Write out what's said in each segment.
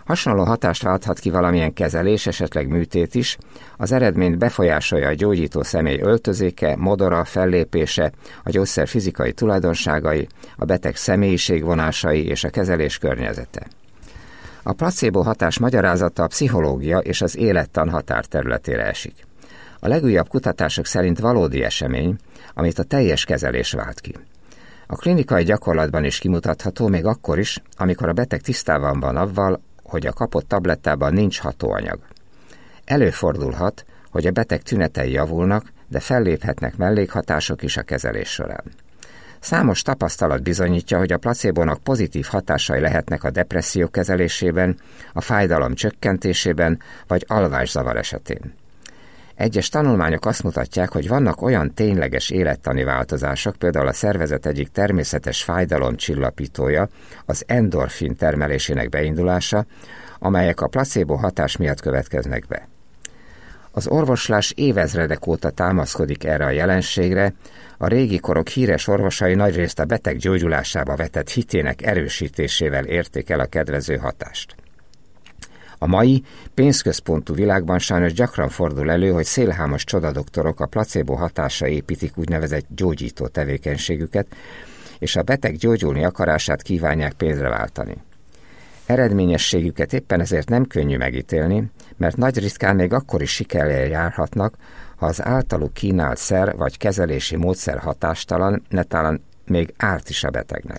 Hasonló hatást válthat ki valamilyen kezelés, esetleg műtét is, az eredményt befolyásolja a gyógyító személy öltözéke, modora, fellépése, a gyógyszer fizikai tulajdonságai, a beteg személyiségvonásai és a kezelés környezete. A placebo hatás magyarázata a pszichológia és az élettan határterületére esik. A legújabb kutatások szerint valódi esemény, amit a teljes kezelés vált ki. A klinikai gyakorlatban is kimutatható, még akkor is, amikor a beteg tisztában van avval, hogy a kapott tablettában nincs hatóanyag. Előfordulhat, hogy a beteg tünetei javulnak, de felléphetnek mellékhatások is a kezelés során. Számos tapasztalat bizonyítja, hogy a placebónak pozitív hatásai lehetnek a depresszió kezelésében, a fájdalom csökkentésében vagy alvászavar esetén. Egyes tanulmányok azt mutatják, hogy vannak olyan tényleges élettani változások, például a szervezet egyik természetes fájdalomcsillapítója, az endorfin termelésének beindulása, amelyek a placebo hatás miatt következnek be. Az orvoslás évezredek óta támaszkodik erre a jelenségre, a régi korok híres orvosai nagyrészt a beteg gyógyulásába vetett hitének erősítésével érték el a kedvező hatást. A mai, pénzközpontú világban sajnos gyakran fordul elő, hogy szélhámos csodadoktorok a placebo hatásra építik úgynevezett gyógyító tevékenységüket, és a beteg gyógyulni akarását kívánják pénzre váltani. Eredményességüket éppen ezért nem könnyű megítélni, mert nagy ritkán még akkor is sikerrel járhatnak, ha az általuk kínált szer vagy kezelési módszer hatástalan, netán még árt is a betegnek.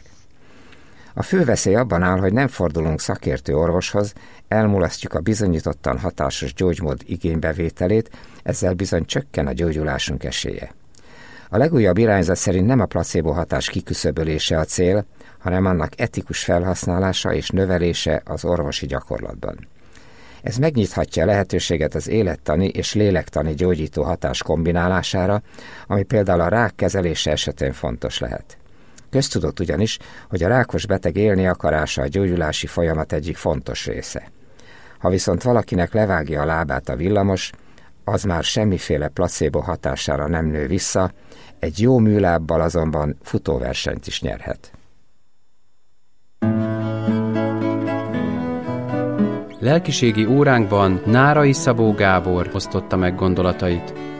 A fő veszély abban áll, hogy nem fordulunk szakértő orvoshoz, elmulasztjuk a bizonyítottan hatásos gyógymód igénybevételét, ezzel bizony csökken a gyógyulásunk esélye. A legújabb irányzat szerint nem a placebo hatás kiküszöbölése a cél, hanem annak etikus felhasználása és növelése az orvosi gyakorlatban. Ez megnyithatja a lehetőséget az élettani és lélektani gyógyító hatás kombinálására, ami például a rák kezelése esetén fontos lehet. Köztudott ugyanis, hogy a rákos beteg élni akarása a gyógyulási folyamat egyik fontos része. Ha viszont valakinek levágja a lábát a villamos, az már semmiféle placebo hatására nem nő vissza, egy jó műlábbal azonban futóversenyt is nyerhet. Lelkiségi óránkban Nárai Szabó Gábor osztotta meg gondolatait.